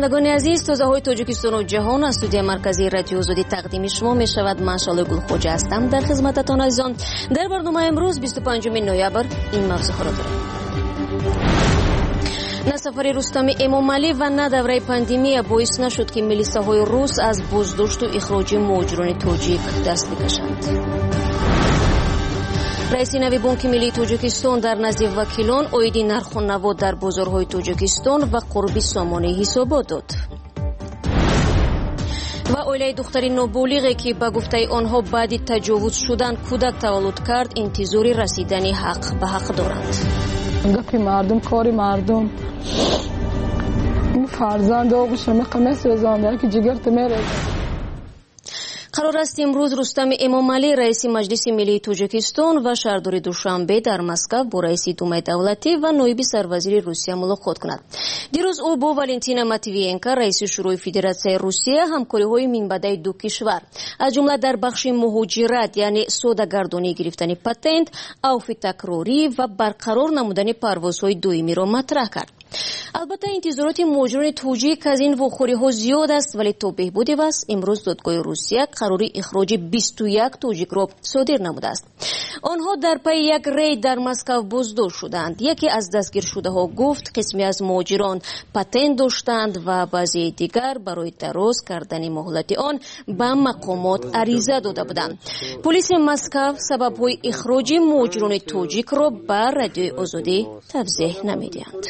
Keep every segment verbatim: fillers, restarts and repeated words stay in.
شنوندگان عزیز، تازه های تاجیکستان و جهان از استودیو مرکزی رادیو آزادی تقدیم شما می شود. من شعله گلخوجه هستم در خدمتتان عزیزان. در برنامه امروز بیست و پنجم نوامبر این موضوع را داریم: نه سفر رستم امامعلی و نه دوره پاندمی باعث نشد که میلیساهای روس از بازداشت و اخراج مهاجران تاجیک دست بکشند. رئیس نوی بانک ملی تاجیکستان در نزد وکیلان عاید نرخ و نوا در بازارهای تاجیکستان و قربی سامانه حسابات داد. و عائله دختر نابالغی که به گفته آنها بعد تجاوز شدن کودک تولد کرد انتظار رسیدن حق به حق دارند. گپی مردم کاری مردم این فرزند آقا شمق میسوزانده که جگرت میره. قرار است امروز رستم امامعلی رئیس مجلس ملی تاجیکستان و شهردار دوشنبه در مسکو با رئیس دومای دولتی و نایب سروزیر روسیه ملاقات کند. دیروز او با والنتینا ماتویینکا رئیس شورای فدراسیون روسیه همکاری‌های منبعی دو کشور از جمله در بخش مهاجرت یعنی سوداگردانی گرفتن پتنت، عفو تکراری و برقرار نمودن پروازهای دائمی را مطرح کرد. البته انتظارات مهاجران تاجیک از این واخوری‌ها زیاد است، ولی تا بهبود وضع امروز دادگاه روسیه قراری اخراج بیست و یک تاجیک را صادر نموده است. آنها در پی یک رید در مسکو بازداشت شدند. یکی از دستگیر شده ها گفت قسمی از مهاجران پتنت داشتند و بعضی دیگر برای دراز کردن مهلت آن به مقامات عریضه داده بودند. پلیس مسکو سبب‌های اخراج مهاجران تاجیک را به رادیوی آزادی توضیح نمی‌دهند.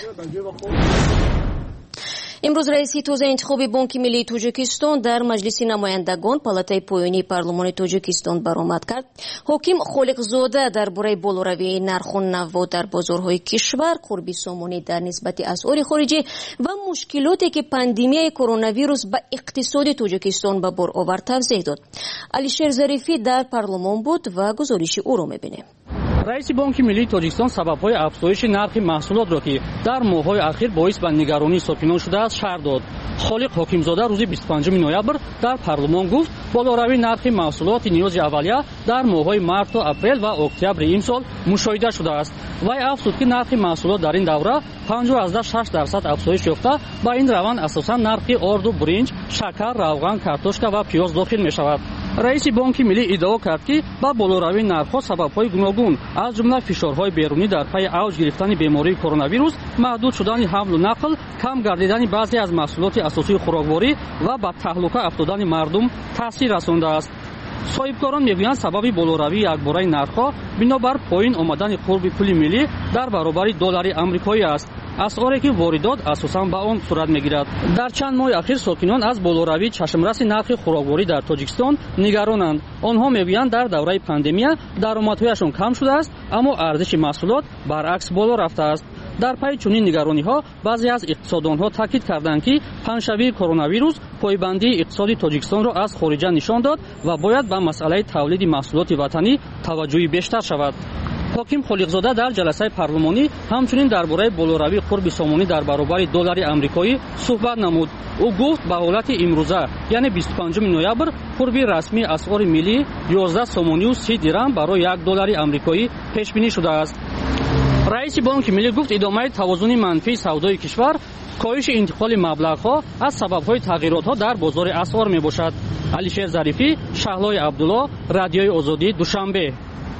امروز رئیس تازه انتخابی بانک ملی تاجیکستان در مجلس نمایندگان پالاتای پایانی پارلمان تاجیکستان برآمد کرد. حاکم خالقزاده درباره بالوروی نرخ و نوا در بازارهای کشور، قربی سامانی در نسبت اسعار خارجی و مشکلاتی که پاندمی کرونا ویروس به اقتصاد تاجیکستان به بار آورد توضیح داد. علیشیر ظریفی در پارلمان بود و گزارش او را می‌بینیم. رئیس بانک ملی تاجیکستان سبب‌های افزایش نرخ محصولات را که در ماه‌های اخیر باعث به نگرانی ساکنان شده است شرح داد. خالق حاکمزاده روز بیست و پنجم نوامبر در پارلمان گفت بالاروی نرخ محصولات نیاز اولیه در ماه‌های مارس تا اپریل و اکتبر این سال مشاهده شده است. وی افزود که نرخ محصولات در این دوره پنجاه و شش درصد افزایش یافته. با این روند اساساً نرخ آرد و برنج، شکر، روغن، کارتوشکا و پیاز داخل می‌شود. رئیس بانک ملی ادعا کرد که با بالاروی نرخ‌ها سبب‌های گوناگون از جمله فشارهای بیرونی در پی اوج گرفتن بیماری کرونا ویروس، محدود شدن حمل و نقل، کم گردیدن بعضی از محصولات اساسی خوراکواری و به تهلکه افتادن مردم تاثیر رسانده است. صاحبکاران میگویند سبب بالاروی یکباره نرخ‌ها بنابر پایین آمدن قرب پول ملی در برابر دلار آمریکایی است. اسعاری که واردات اساساً به آن صورت میگیرد. در چند ماه اخیر ساکنان از بالاروی چشمرس نرخ خوراکواری در تاجیکستان نگرانند. آنها میگویند در دوره پاندمی درآمدهایشان کم شده است، اما ارزش محصولات برعکس بالا رفته است. در پی چنین نگرانی‌ها بعضی از اقتصاددانها تاکید کردند که پنجشنبه کرونا ویروس پایبندی اقتصادی تاجیکستان را از خارج نشان داد و باید به مسئله تولید محصولات وطنی توجه بیشتر شود. حاکم خالقزاده در جلسه پارلمانی همچنین درباره بالاروی قرب سامانی در برابر دلار آمریکایی صحبت نمود. او گفت به حالت امروزه یعنی بیست و پنجم نوامبر قرب رسمی اسعار ملی یازده سامانی و سی درم برای یک دلار آمریکایی پیش بینی شده است. رئیس بانک ملی گفت ادامه توازن منفی سودای کشور، کاهش انتقال مبلغ‌ها از سبب‌های تغییرات‌ها در بازار اسعار میباشد. علیشیر ظریفی، شهلای عبدالله، رادیوی آزادی، دوشنبه.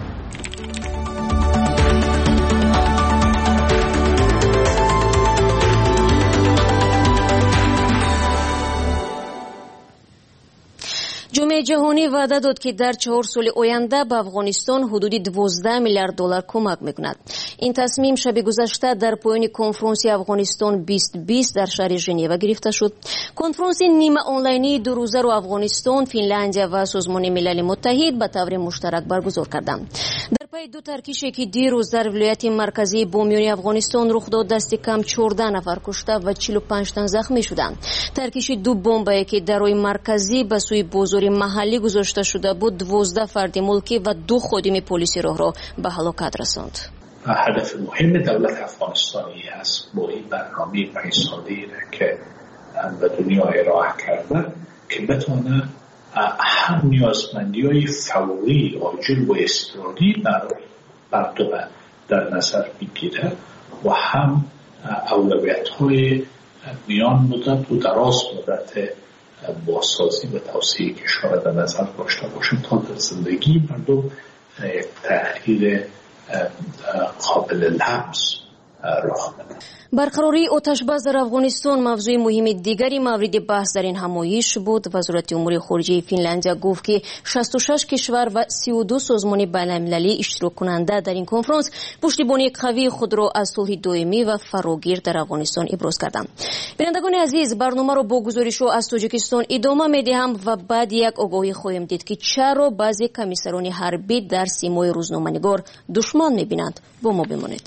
جامعه جهانی وعده داد که در چهار سال آینده به افغانستان حدود دوازده میلیارد دلار کمک میکند. این تصمیم شب گذشته در پایان کنفرانس افغانستان بیست بیست در شهر ژنو گرفته شد. کنفرانس نیمه آنلاینی دو روزه را افغانستان، فنلاندیا و سازمان ملل متحد به طور مشترک برگزار کردند. در پی دو ترکشی که دیروز در ولایت مرکزی بامیان افغانستان رخ داد، دست کم چهارده نفر کشته و چهل و پنج تن زخمی شدند. ترکش دو بمبی که در روی مرکزی به سوی بازار محلی گذاشته شده بود، دوازده فرد ملکی و دو خادم پلیس راهرو به هلاکت رساند. هدف مهم دولت افغانستانی است با این برنامه پیشنهادی که به دنیا ارائه کرده که بتونه هم نیازمندی‌های فوری، عاجل و اضطراری برای مردم در نظر بگیره و هم اولویت‌های میان مدت و دراز مدت بازسازی و توسعه کشور در نظر داشته باشیم تا در زندگی مردم یک تغییر قابل لمس راه بدن. برقراری آتشبس در افغانستان موضوع مهم دیگری مورد بحث در این همایش بود. وزارت امور خارجه فنلاندیا گفت که شصت و شش کشور و سی و دو سازمان بین‌المللی اشتراک کننده در این کنفرانس پشتیبانی قوی خود را از صلح دائمی و فراگیر در افغانستان ابراز کردند. بینندگان عزیز، برنامه را با گزارش از تاجیکستان ادامه می‌دهم و بعد یک آگاهی خواهیم دید که چرا بعضی کمیسران حربی در سیمای روزنامه‌نگار دشمن می‌بینند. با ما بمانید.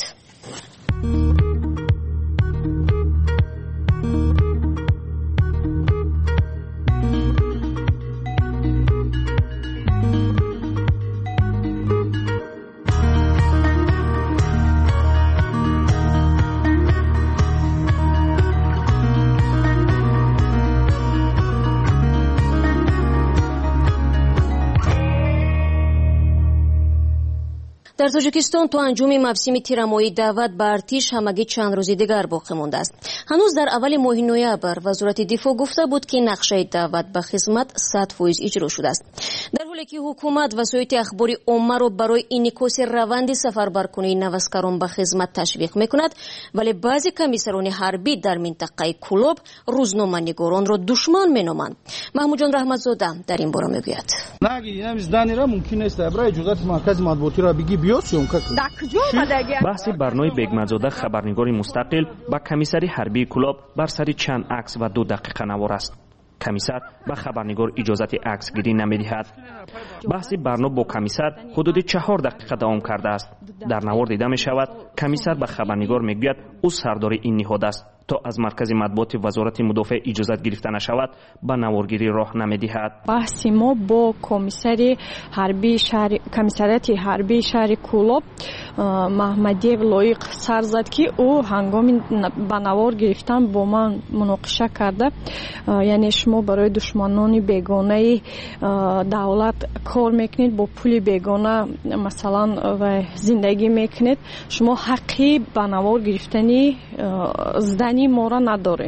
در تاجیکستان تا انجام موسم تیرمایی دعوت به ارتش همگی چند روزی دیگر باقی مانده است. هنوز در اول ماه نوامبر وزارت دفاع گفته بود که نقشه دعوت به خدمت صد درصد اجرا شده است. در حالی که حکومت وسایل اخباری عامه را برای انعکاس روند سفربرکنی نوسکران به خدمت تشویق میکند، ولی بعضی کمیسران حربی در منطقه کلوب روزنامه‌نگاران را دشمن مینامند. محمود جان رحمتزاده در این باره میگوید. بحث برنامه بیگمزاده خبرنگار مستقل با کمیسری حربی کلاب بر سر چند عکس و دو دقیقه نوار است. کمیسر به خبرنگار اجازت عکس گیری نمیدهد. بحث برنامه با کمیسر حدود چهار دقیقه دوام کرده است. در نوار دیده می شود کمیسر به خبرنگار میگوید او سردار این نهاد است تا از مرکز مطبوعات وزارت مدافع اجازت گرفته نشود به نوارگیری راه نمیدهد. بحث ما با کمیسری حربی شهر کمیسریت حربی شهر کلوب محمدی لایق سر زد که او هنگام به نوار گرفتن با من مناقشه کرده، یعنی شما برای دشمنان بیگانه دولت کار میکنید، با پول بیگانه مثلا و زندگی میکنید، شما حقی به نوار گرفتنی زدنی ما را نداره.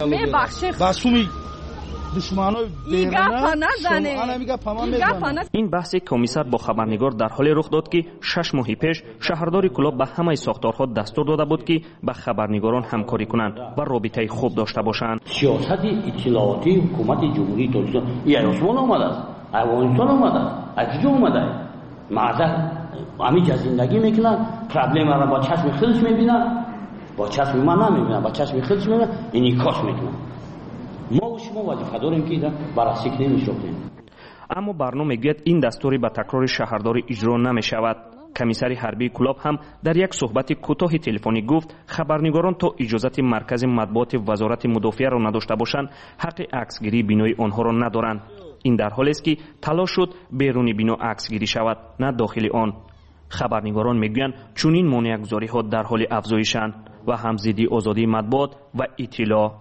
این بحث کمیسر با خبرنگار در حال رخ داد که شش ماه پیش شهردار کلوب به همه ساختارها دستور داده بود که با خبرنگاران همکاری کنند و رابطه خوب داشته باشند. سیاست اطلاعاتی حکومت جمهوری تاجیکستان این عثمان آمده است، افغانستان آمده است، از کجا آمده؟ معذر همیشه زندگی میکنن، پرابلم را با چشم خودش میبینن، با چشم من نمیبینن، با چشم خودش میبینن، اینی کاش میکنن. ما و شما وظیفه داریم که بررسی کنیم میشویم. اما برنامه میگوید این دستوری به تکرار شهرداری اجرا نمیشود. کمیسر حربی کلوب هم در یک صحبت کوتاه تلفنی گفت خبرنگاران تا اجازت مرکز مطبوعات وزارت مدافع را نداشته باشند حق عکسگیری بینای آنها را ندارند. این در حالی است که تلاش شد بیرون بینو عکسگیری شود، نه داخل آن. خبرنگاران میگویند چنین مانع‌گذاری‌ها در حال افزایشند و هم ضد آزادی مطبوعات و اطلاع.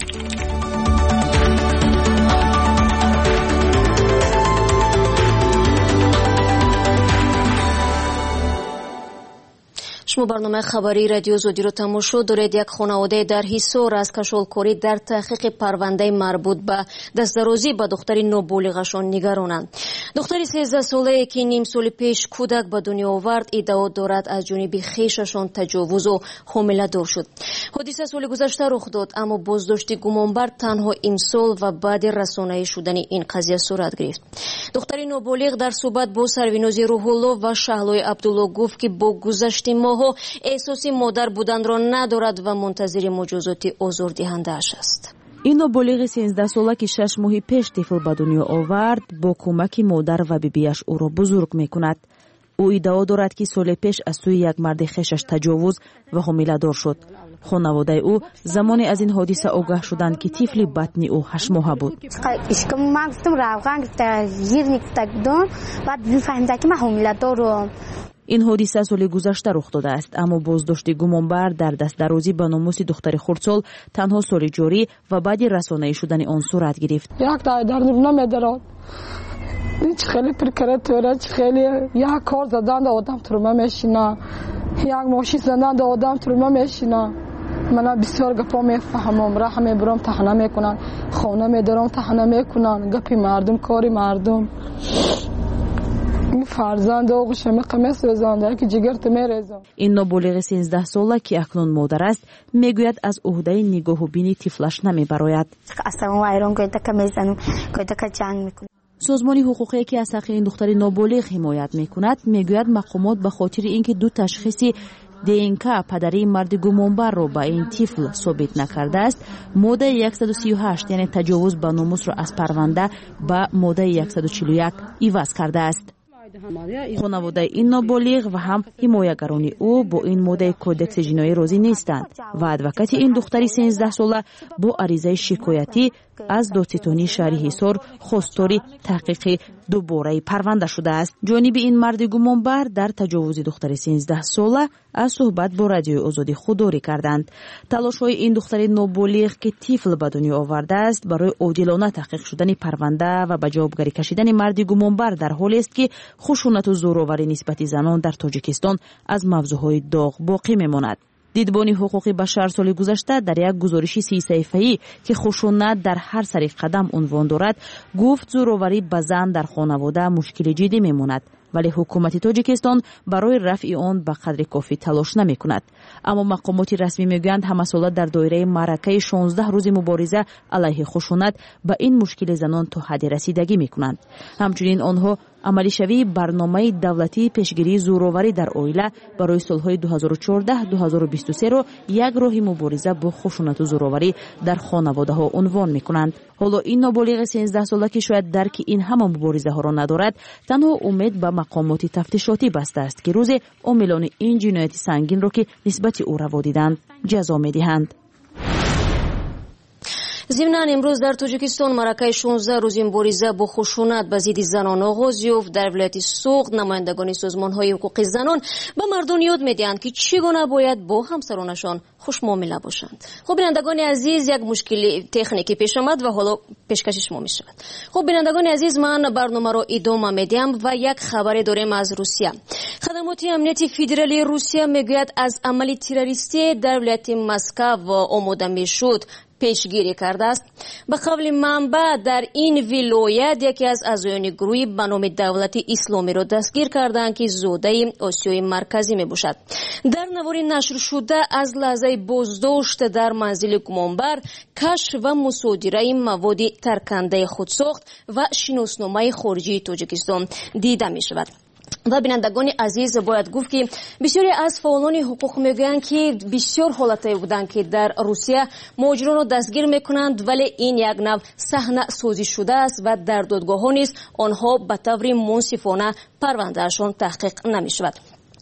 شما برنامه خبری رادیو زودی رو تماشا دارید. یک خانواده در حصار از کشالکاری در تحقیق پرونده مربوط به دستدرازی به دختر نابالغشان نگرانند. دختری سیزده ساله که نیم سال پیش کودک به دنیا آورد ادعا دارد از جانب خویششان تجاوز و حامله‌دار شد. حادثه سال گذشته رخ داد، اما بازداشت گمانبر تنها امسال و بعد رسانه‌ای شدن این قضیه صورت گرفت. دختر نابالغ در صحبت با سروناز روح الله و شهلای عبدالله گفت که با گذشت ماه احساس مادر بودن را ندارد و منتظر مجازات آزاردهنده اش است. این نابالغ سیزده ساله که شش ماه پیش طفل به دنیا آورد با کمک مادر و بیبیش او را بزرگ میکند. او ادعا دارد که سال پیش از سوی یک مرد خویشش تجاوز و حامله دار شد. خانواده او زمانی از این حادثه آگاه شدند که طفل بطن او هشت ماه بود. من گفتم روغن گیر نکردم بعد فهمیدم که من حامله دارم. این حادثه سال گذشته رخ داده است، اما بازداشت گمانبر در دستدرازی به ناموس دختر خردسال تنها سال جاری و بعد رسانه‌ای شدن آن صورت گرفت. یک تا در نمیدارد. هیچ خیلی پرکراتوره، خیلی یک کار زدن آدم تو رو میشینه، یک ماشین زدن آدم تو رو میشینه. من بسیار گپا میفهمم، راه میبرم تحنه میکنن، خانه میدارم تحنه میکنن، گپی مردم کاری مردم. فرزند آغوش قمیص رزانده که جگرت میریزم. این نابالغ سیزده ساله که اکنون مادر است میگوید از عهده نگاه و بینی طفلش نمیبراید. اصلا وایرون گویده که میزنم، گویده که جنگ میکنم. سازمان حقوقی که از حق این دختر نابالغ حمایت میکند میگوید مقامات به خاطر اینکه دو تشخیصی دینکا پدری مرد گمانبر را به این طفل ثابت نکرده است، ماده صد و سی و هشت یعنی تجاوز به ناموس را از پرونده به ماده صد و چهل و یک عوض کرده است. خانواده این نابالغ و هم حمایتگران او با این ماده کودکس جنایی راضی نیستند و ادوکات این دختری سیزده ساله با عریضه شکایتی از دادستانی شهر حصار خواستار تحقیق دوباره پرونده شده است. جانب این مرد گمانبر در تجاوز دختر سیزده ساله از صحبت با رادیوی آزادی خودداری کردند. تلاش‌های این دختر نابالغ که طفل به دنیا آورده است برای عادلانه تحقیق شدن پرونده و به جوابگری کشیدن مرد گمانبر در حالی است که خشونت و زورآوری نسبت زنان در تاجیکستان از موضوعهای داغ باقی میماند. دیدبان حقوق بشر سال گذشته در یک گزارش سی صفحه‌ای که خشونت در هر سر قدم عنوان دارد گفت زورآوری به زن در خانواده مشکل جدی میماند، ولی حکومت تاجیکستان برای رفع آن به قدر کافی تلاش نمی کند. اما مقامات رسمی میگویند همساله در دایره معرکه شانزده روز مبارزه علیه خشونت به این مشکل زنان تا حدی رسیدگی می کنند. همچنین آنها عملی شوی برنامه دولتی پیشگیری زورآوری در عائله برای سالهای دو هزار و چهارده تا دو هزار و بیست و سه را یک راه مبارزه با خشونت و زورآوری در خانواده ها عنوان می کنند. حالا این نابالغ سیزده ساله که شاید درک این همه مبارزه ها را ندارد، تنها امید به مقامات تفتیشاتی بسته است که روز عاملان این جنایت سنگین را که نسبت او روا دیدند جزا می‌دهند. ضمناً امروز در تاجیکستان معرکه شانزده روزه مبارزه با خشونت به ضد زنان آغاز یافت. در ولایت سوغد نمایندگان سازمان‌های حقوق زنان به مردم یاد می‌دهند که چگونه باید با همسرانشان خوش معامله باشند. خب بینندگان عزیز، یک مشکل تکنیکی پیش آمد و حالا پیشکش شما می‌شود. خب بینندگان عزیز، من برنامه را ادامه می‌دهم و یک خبر داریم از روسیه. خدمات امنیتی فدرالی روسیه میگوید از عمل تروریستی در ولایت مسکو آماده می‌شد پیشگیری کرده است. به قول منبع در این ولایت یکی از اعضایان گروهی به نام دولت اسلامی را دستگیر کردند که زاده آسیای مرکزی می باشد. در نواری نشر شده از لحظه بازداشت در منزل گمانبر، کشف و مصادره مواد ترکنده خودساخت و شناسنامه خارجی تاجیکستان دیده می شود. و بینندگان عزیز، باید گفت که بسیاری از فعالان حقوق میگویند که بسیار حالتایی بودند که در روسیه مهاجران را دستگیر میکنند، ولی این یک نوع صحنه سازی شده است و در دادگاه ها نیز آنها به طور منصفانه پروندهشان تحقیق نمی شود.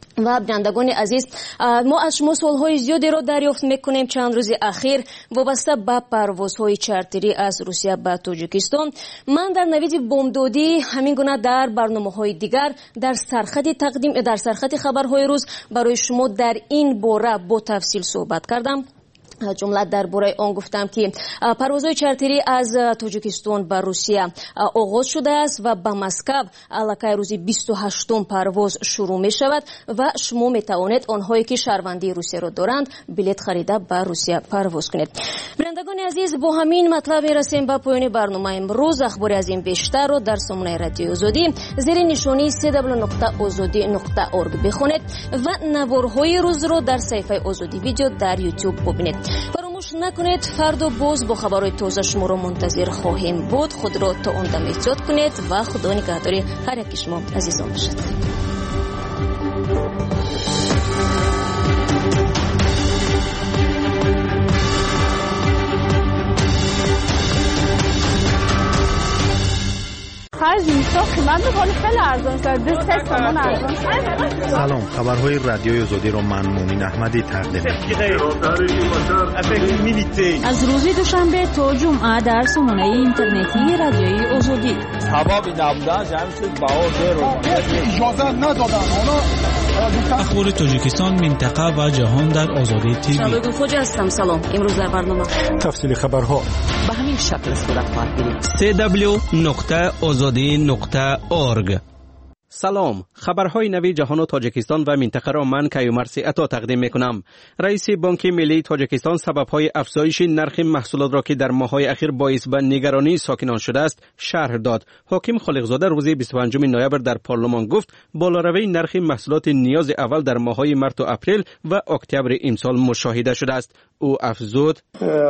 و بینندگان عزیز، ما از شما سوالهای زیادی را دریافت میکنیم چند روز اخیر وابسته به پروازهای چارتری از روسیه به تاجیکستان. من در نوید بامدادی همین گونه در برنامه‌های دیگر در سرخط تقدیم در سرخط خبرهای روز برای شما در این باره با تفصیل صحبت کردم. جمله درباره آن گفتم که پروازهای چارتری از تاجیکستان به روسیه آغاز شده است و به مسکو الکی روز بیست و هشتم پرواز شروع می شود و شما می توانید آنهایی که شهروندی روسیه را دارند بلیط خریده به روسیه پرواز کنید. بینندگان عزیز، با همین مطلب رسیم به پایان برنامه امروز. اخباری از این بیشتر را در سامانه رادیو آزادی زیر نشانی دبلیو دبلیو دبلیو نقطه آزادی نقطه اورگ بخونید و نوارهای روز را در صفحه آزادی ویدیو در یوتیوب ببینید. فراموش نکنید فردا باز با خبرهای تازه شما را منتظر خواهیم بود. خود را تا اون دم احتیاط کنید و خدا نگهداری هر یک شما عزیزان باشد. خرج میشه قیمت میکنه خیلی ارزان شد. دو سه تومن ارزان شد. سلام، خبرهای رادیوی آزادی رو من مومن احمدی تقدیم می‌کنم. از روز دوشنبه تا جمعه در سامانه اینترنتی رادیوی آزادی. ثوابی نبودن جمع شد باور رو اجازه ندادن. حالا اخبار تاجیکستان، منطقه و جهان در آزادی تیوی. شبگون خوجه هستم. سلام. امروز در برنامه تفصیل خبرها به همین شکل صورت خواهد گرفت. دبلیو دبلیو دبلیو نقطه آزادی نقطه اورگ سلام، خبرهای نوی جهان و تاجیکستان و منطقه را من کیومرث عطا تقدیم میکنم. رئیس بانک ملی تاجیکستان سببهای افزایش نرخ محصولات را که در ماه‌های اخیر باعث به نگرانی ساکنان شده است شرح داد. حاکم خالقزاده روز بیست و پنجم نوامبر در پارلمان گفت بالاروی نرخ محصولات نیاز اول در ماه‌های مارس و اپریل و اکتبر امسال مشاهده شده است. او افزود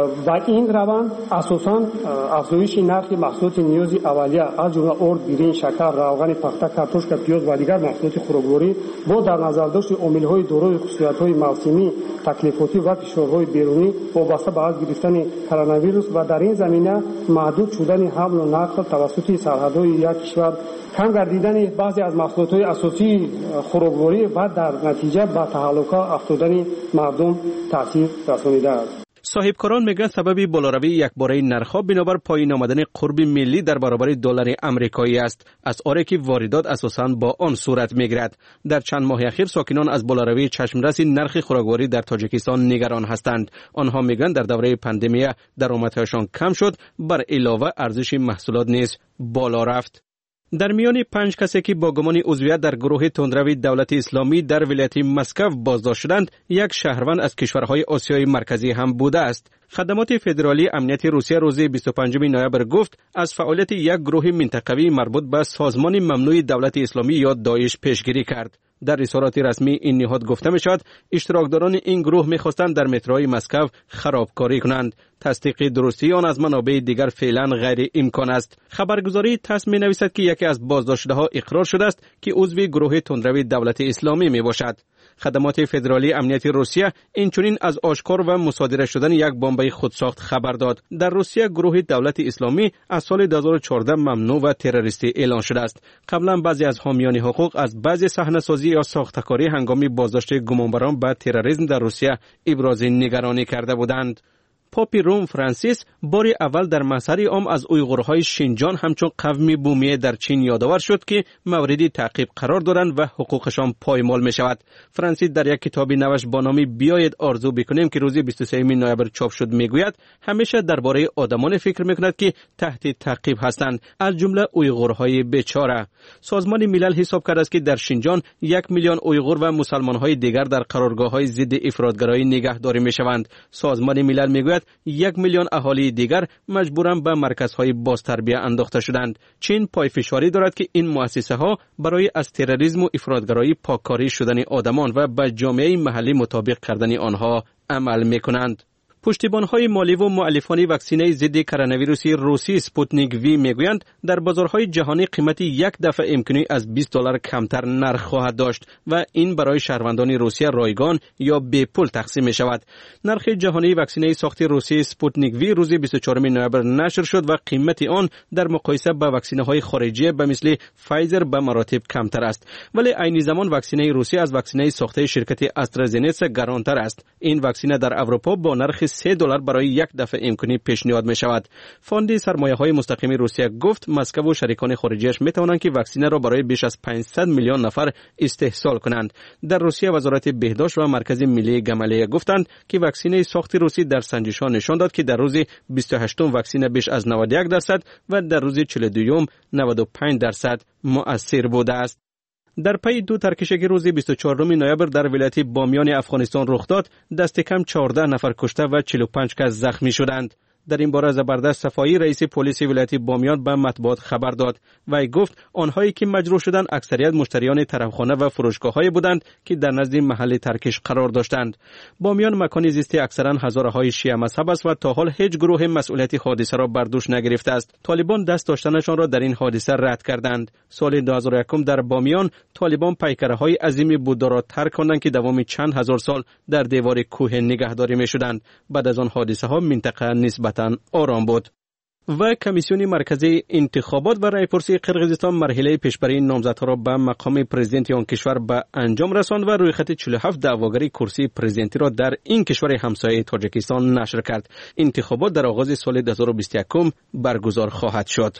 و این روند اساساً افزایش نرخ محصولات نیاز اولیه از جمله ارد، بیرین، شکر، روغن پخته، کارتوشک، پیاز و دیگر محصولات خوراکواری با در نظر داشت عامل‌های دارای خصوصیت‌های موسمی، تکلیفاتی و فشارهای بیرونی وابسته به از گرفتن کرونا ویروس و در این زمینه محدود شدن حمل و نقل توسط سرحدهای یک کشور، کم گردیدن بعضی از محصولات اساسی خوراکواری و در نتیجه به تهلکه افتادن مردم تاثیر رسانیده است. صاحبکاران میگن سبب بالاروی یکباره نرخ‌ها بنابر پایین آمدن قرب ملی در برابر دلار آمریکایی است، از آنی که واردات اساساً با آن صورت میگیرد. در چند ماه اخیر ساکنان از بالاروی چشمرس نرخ خوراکواری در تاجیکستان نگران هستند. آنها میگن در دوره پاندمی درآمدهایشان کم شد، بر علاوه ارزش محصولات نیز بالا رفت. در میان پنج کسی که با گمان عضویت در گروه تندروی دولت اسلامی در ولایت مسکو بازداشت شدند، یک شهروند از کشورهای آسیای مرکزی هم بوده است. خدمات فدرالی امنیت روسیه روز بیست و پنجم نوامبر گفت از فعالیت یک گروه منطقوی مربوط به سازمان ممنوع دولت اسلامی یا داعش پیشگیری کرد. در اظهارات رسمی این نهاد گفته می شود اشتراکداران این گروه می خواستند در متروی مسکو خرابکاری کنند. تصدیق درستی آن از منابع دیگر فعلا غیر امکان است. خبرگزاری تاس می نویسد که یکی از بازداشته‌ها اقرار شده است که عضو گروه تندروی دولت اسلامی می باشد. خدمات فدرالی امنیت روسیه اینچنین از آشکار و مصادره شدن یک بمب خودساخت خبر داد. در روسیه گروه دولت اسلامی از سال دو هزار و چهارده ممنوع و تروریستی اعلان شده است. قبلا بعضی از حامیان حقوق از بعضی صحنه‌سازی یا ساختکاری هنگام بازداشت گمانبران به تروریسم در روسیه ابراز نگرانی کرده بودند. پاپ روم فرانسیس بار اول در مسئله عام از اویغورهای شینجان همچون قوم بومی در چین یادآور شد که موردی تعقیب قرار دارند و حقوقشان پایمال می شود. فرانسیس در یک کتابی نوشت با نام بیایید آرزو بکنیم که روز بیست و سوم نوامبر چاپ شد میگوید همیشه درباره آدمان فکر میکند که تحت تعقیب هستند، از جمله اویغورهای بیچاره. سازمان ملل حساب کرده است که در شینجان یک میلیون اویغور و مسلمانهای دیگر در قرارگاه‌های ضد افراطگرایی نگهداری میشوند. سازمان ملل میگوید یک میلیون اهالی دیگر مجبورن به مرکزهای بازتربیه انداخته شدند. چین پایفشاری دارد که این مؤسسه ها برای از تروریسم و افراطگرایی پاککاری شدن آدمان و به جامعه محلی مطابق کردن آنها عمل میکنند. پشتیبان‌های مالی و مؤلفان واکسینه ضد کرونا ویروس روسی سپوتنیک وی میگویند در بازارهای جهانی قیمت یک دفعه امکانی از بیست دلار کمتر نرخ خواهد داشت و این برای شهروندان روسیه رایگان یا بی پول تقسیم می شود. نرخ جهانی واکسینه ساخت روسی سپوتنیک وی روز بیست و چهارم نوامبر نشر شد و قیمت آن در مقایسه با واکسینه‌های خارجی به مثل فایزر به مراتب کمتر است، ولی عین زمان واکسینه روسی از واکسینه ساخته شرکت آسترازنیکا گرانتر است. این واکسینه در اروپا با نرخ سه دلار برای یک دفعه امکانی پیشنهاد می شود. فاند سرمایه‌های مستقیم روسیه گفت مسکو و شریکان خارجیش می توانند که واکسینه را برای بیش از پانصد میلیون نفر استحصال کنند. در روسیه وزارت بهداشت و مرکز ملی گمالیه گفتند که واکسینه ساخت روسی در سنجش‌ها نشان داد که در روز بیست و هشتم واکسینه بیش از نود و یک درصد و در روز چهل و دوم نود و پنج درصد مؤثر بوده است. در پی دو ترکشی که روز بیست و چهارم نوامبر در ولایت بامیان افغانستان رخ داد، دست کم چهارده نفر کشته و چهل و پنج کس زخمی شدند. در این باره زبردست صفایی رئیس پلیس ولایت بامیان به مطبوعات خبر داد و گفت آنهایی که مجروح شدند اکثریت مشتریان طرفخانه و فروشگاه‌های بودند که در نزد محل ترکش قرار داشتند. بامیان مکانی زیستی اکثرا هزاره‌های شیعه مذهب است و تا حال هیچ گروه مسئولیت حادثه را بر دوش نگرفته است. طالبان دست داشتنشان را در این حادثه رد کردند. سال دو هزار و یک در بامیان طالبان پیکره‌های عظیم بودا را ترک کردند که دوام چند هزار سال در دیوار کوه نگهداری می‌شدند. بعد از آن حادثه‌ها منطقه نسبتاً آرام بود. و کمیسیون مرکزی انتخابات و رایپرسی قرقیزستان مرحله پیشبری نامزدها را به مقام پرزیدنت آن کشور به انجام رساند و روی خط چهل و هفت دعواگری کرسی پرزیدنتی را در این کشور همسایه تاجیکستان نشر کرد. انتخابات در آغاز سال دو هزار و بیست و یک برگزار خواهد شد.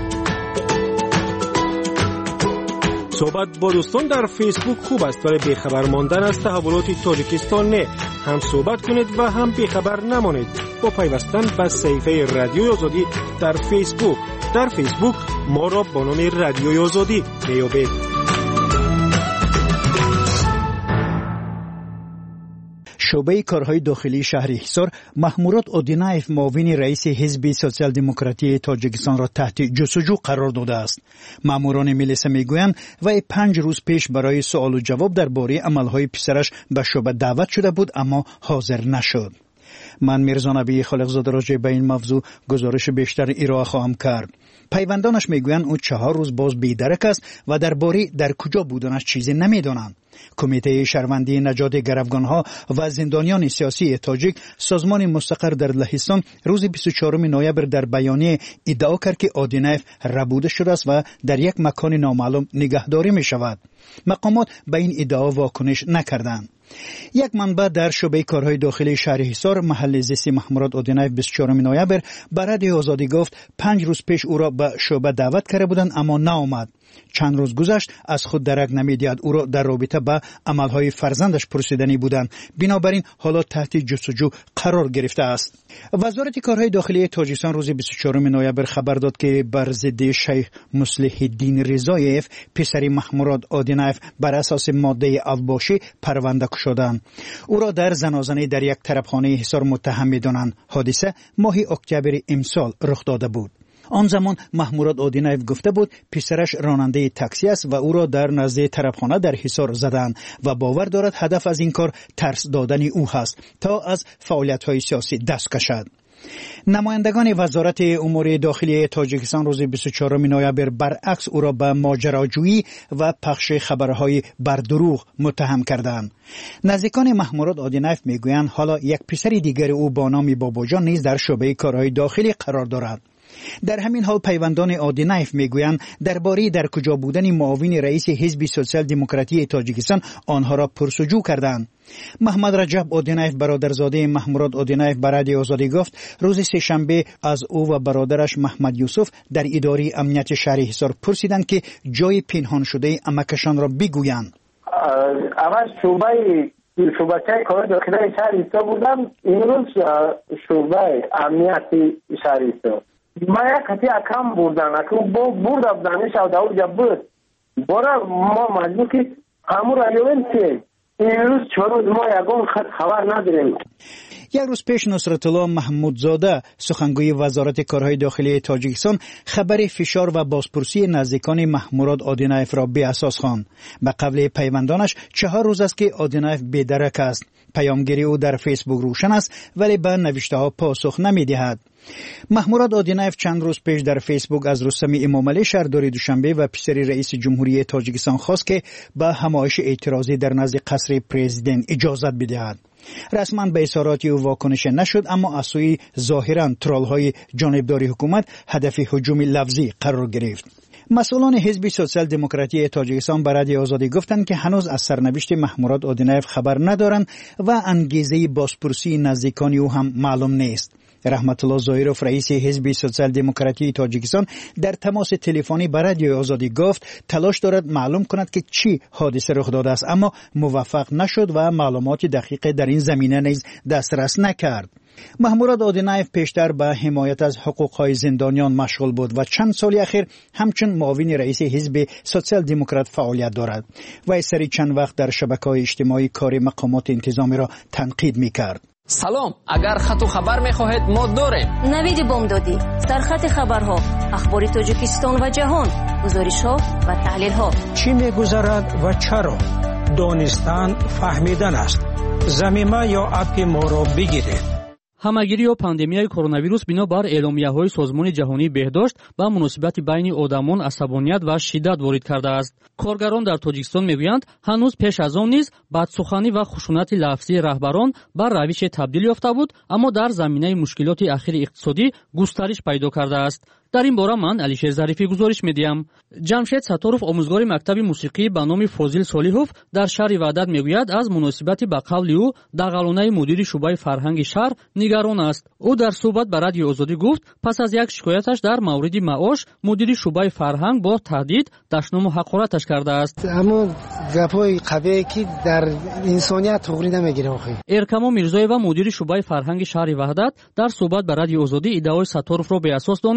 صحبت با دوستان در فیسبوک خوب است ولی بیخبر ماندن از تحولات تاجیکستان نه. هم صحبت کنید و هم بیخبر نمانید با پیوستن به صفحه رادیوی آزادی در فیسبوک. در فیسبوک ما را با نام رادیوی آزادی بیابید. شعبه کارهای داخلی شهر حصار محمورات اودینایف معاون رئیس حزب سوسیال دموکراتی تاجیکستان را تحت جستجو قرار داده است. ماموران ملیسا میگویند وی پنج روز پیش برای سوال و جواب درباره عملهای پسرش به شعبه دعوت شده بود اما حاضر نشد. من میرزا نبی خالقزاده راجع به این موضوع گزارش بیشتر ارائه خواهم کرد. پیوندانش میگویند او چهار روز باز بی‌درک است و درباره در کجا بودنش چیزی نمیدانند. کمیته شهروندی نجات گروگانها و زندانیان سیاسی تاجیک سازمان مستقر در لهستان روز بیست و چهارم نوامبر در بیانیه ادعا کرد که اودینایف ربوده شده است و در یک مکان نامعلوم نگهداری می شود. مقامات به این ادعا واکنش نکردند. یک منبع در شعبه کارهای داخلی شهر حصار محل زیست محمورات اودینایف بیست و چهارم نوامبر به رادیو آزادی گفت پنج روز پیش او را به شعبه دعوت کرده بودند اما نآمد. چند روز گذشت از خود درک نمی‌دهد او را در رابطه با عملهای فرزندش پرسیدنی بودند. بنابراین حالا تحت جستجو قرار گرفته است. وزارت کارهای داخلی تاجیکستان روز بیست و چهارم نوامبر خبر داد که بر ضد شیخ مصلح الدین رضایف پسر محمورات اودینایف بر اساس ماده اوباشی پرونده شدند. او را در زنازنه در یک طرفخانه حصار متهم می‌دانند. حادثه ماه اکتبر امسال رخ داده بود. آن زمان محمورات اودینایف گفته بود پسرش راننده تاکسی است و او را در نزد طرفخانه در حصار زدند و باور دارد هدف از این کار ترس دادن او است تا از فعالیت‌های سیاسی دست کشد. نمایندگان وزارت امور داخلی تاجیکستان روز بیست و چهارم نوامبر برعکس او را به ماجراجویی و پخش خبرهای بر دروغ متهم کردند. نزدیکان محمورات اودینایف میگویند حالا یک پسر دیگر او با نام باباجان نیز در شعبه کارهای داخلی قرار دارد. در همین حال پیوندان اودینایف میگویند درباره در کجا بودن معاون رئیس حزب سوسیال دموکراتی تاجیکستان آنها را پرسجو کردند. محمد رجب اودینایف برادرزاده محمورات اودینایف به رادیو آزادی گفت روز سه شنبه از او و برادرش محمد یوسف در اداره امنیت شهر حصار پرسیدند که جای پنهان شده امکشان را بگویند. اول شعبه شعبه کار داخلی شهر حصار بودم، این روز شعبه امنیت شهر حصار ما یک کتی اکم بردن اکم برد دانش و داود جب بود برای ما مجبور که همون رایوین که این روز چهار روز ما یکم خط خبر نداریم. یک روز پیش نصرت الله محمودزاده سخنگوی وزارت کارهای داخلی تاجیکستان خبر فشار و بازپرسی نزدیکان محمورات اودینایف را بی اساس خواند. به قول پیوندانش چهار روز است که اودینایف بی‌درک است. پیامگیری او در فیسبوک روشن است ولی به نوشته ها پاسخ نمی‌دهد. محمورات اودینایف چند روز پیش در فیسبوک از رستم امامعلی شهردار دوشنبه و پسر رئیس جمهوری تاجیکستان خواست که به همایش اعتراضی در نزد قصر پرزیدنت اجازت بدهد. رسما به اظهارات او واکنش نشد اما از سوی ظاهرا ترول‌های جانبدار حکومت هدف هجوم لفظی قرار گرفت. مسئولان حزب سوسیال دموکراتی تاجیکستان به رادیو آزادی گفتند که هنوز از سرنوشت محمورات اودینایف خبر ندارند و انگیزه بازپرسی نزدیکان او هم معلوم نیست. رحمت الله ظاهرов رئیس حزب سوسیال دموکراتی تاجیکستان در تماس تلفنی با رادیو آزادی گفت تلاش دارد معلوم کند که چی حادثه رخ داده است اما موفق نشد و معلومات دقیق در این زمینه نیز دسترس نکرد. محمورات اودینایف پیشتر به حمایت از حقوق‌های زندانیان مشغول بود و چند سال اخیر همچون معاون رئیس حزب سوسیال دموکرات فعالیت دارد و سری چند وقت در شبکه‌های اجتماعی کار مقامات انتظامی را تنقید می‌کرد. سلام، اگر خط و خبر می‌خواهید ما داریم. نوید بامدادی، سرخط خبرها، اخبار تاجیکستان و جهان، گزارش‌ها و تحلیل‌ها. چی می‌گذرد و چرا؟ دانستن فهمیدن است. زمینه یا اپ ما را بگیرید. ҳамагирӣ ё пандемияи коронавирус бино бар эъломияҳои созмони ҷаҳонии беҳдошт ба муносибати байни одамон асабоният ва шиддат ворид кардааст. коргарон дар тоҷикистон мегӯянд ҳанӯз пеш аз он низ бадсуханӣ ва хушунати лафзии раҳбарон ба равише табдил ёфта буд, аммо дар заминаи мушкилоти ахири иқтисодӣ густариш пайдо кардааст. дар ин бора ман алишер зарифӣ гузориш медиҳам. ҷамшед сатторов омӯзгори мактаби мусиқӣ ба номи фозил солиҳов дар шаҳри ваҳдат мегӯяд аз муносибати ба қавли ӯ дағалонаи мудири шӯъбаи фарҳанги шаҳр нигарон аст. ӯ дар суҳбат ба радиои озодӣ гуфт пас аз як шикояташ дар мавриди маош мудири шӯъбаи фарҳанг бо таҳдид даштному ҳақораташ кардааст. аммо гапҳои қавие ки дар инсоният туғри намегирад. эркамо мирзоева мудири шӯъбаи фарҳанги шаҳри ваҳдат дар суҳбат ба радиои озодӣ иддаои сатторовро беасос донист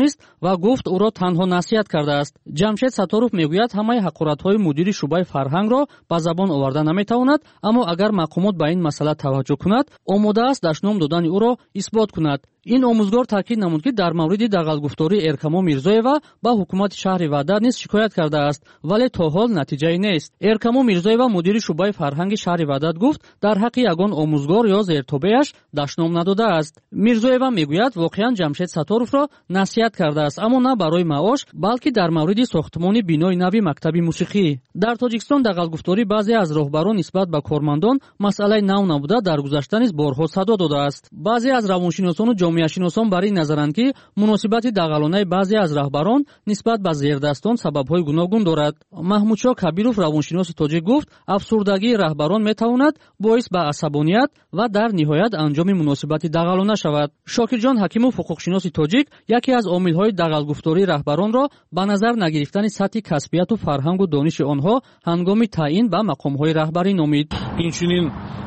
ва гуфт ӯро танҳо насиҳат кардааст. ҷамшед саторов мегӯяд ҳамаи ҳақоратҳои мудири шуъбаи фарҳангро ба забон оварда наметавонад, аммо агар мақомот ба ин масъала таваҷҷӯҳ кунад, омодааст дашном додани ӯро исбот кунад. ин омӯзгор таъкид намуд, ки дар мавриди дағалгуфтории Эркамо Мирзоева ба ҳукумати шаҳри Ваъда низ шикоят кардааст, вале то ҳол натиҷае нест. Эркамо Мирзоева мудири шуъбаи фарҳанги шаҳри Ваъда гуфт, дар ҳаққи ягон омӯзгор ё зертобеаш дашном надодааст. Мирзоева мегӯяд воқеан Ҷамшед Саторовро насиҳат кардааст, аммо на барои маош, балки дар мавриди сохтмони бинои нави мактаби мусиқӣ. Дар Тоҷикистон дағалгуфторӣ баъзе аз роҳбарон нисбат ба кормандон масъалаи нав набуда дар гузашта низ борҳо садо додааст. баъзе аз равоншиносону ҷомеашиносон бар ин назаранд, ки муносибати дағалонаи баъзе аз раҳбарон нисбат ба зердастон сабабҳои гуногун дорад. Маҳмудшоҳ Кабиров, равоншиноси тоҷик, гуфт, афсурдагии раҳбарон метавонад боис ба асабоният ва дар ниҳоят анҷоми муносибати дағалона шавад. Шокирҷон Ҳакимов, ҳуқуқшиноси тоҷик, яке аз омилҳои дағалгуфтории раҳбаронро ба назар нагирифтани сатҳи касбияту фарҳангу дониши онҳо ҳангоми таъин ба мақомҳои раҳбарӣ номид. инчунин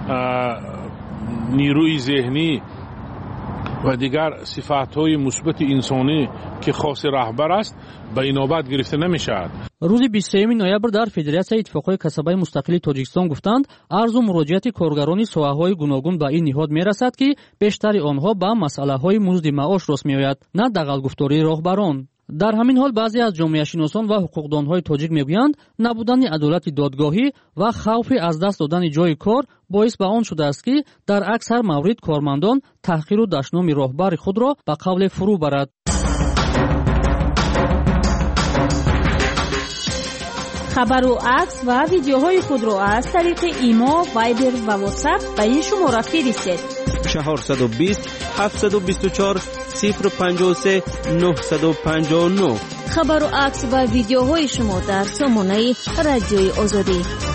нирӯи зеҳнӣ و دیگر صفات‌های مثبت انسانی که خاص رهبر است به اینابت گرفته نمی‌شود. روزی بیست و سوم نوامبر در فدراسیای اتفاقهای کسبای مستقل تاجیکستان گفتند عرض و مراجعت کارگران ساحه‌های گوناگون به این نهاد می‌رسد که بیشتر آنها با مسئله‌های مزد معاش راست می‌آید، نه دغل‌گفتاری راهبران. در همین حال بعضی از جامعه شناسان و حقوقدانهای تاجیک میگویند نبودن عدالت دادگاهی و خوف از دست دادن جای کار باعث به آن شده است که در اکثر موارد کارمندان تحقیر و دشنام راهبر خود را به قول فرو برد. خبر و عکس و ویدیوهای خود را از طریق ایما، وایبر و واتساپ به این شماره فرستید: چهارصد و بیست هفتصد و بیست و چهار صفر پنجاه و سه نهصد و پنجاه و نه. خبر و عکس و ویدیوهای شما در سامانه رادیوی آزادی.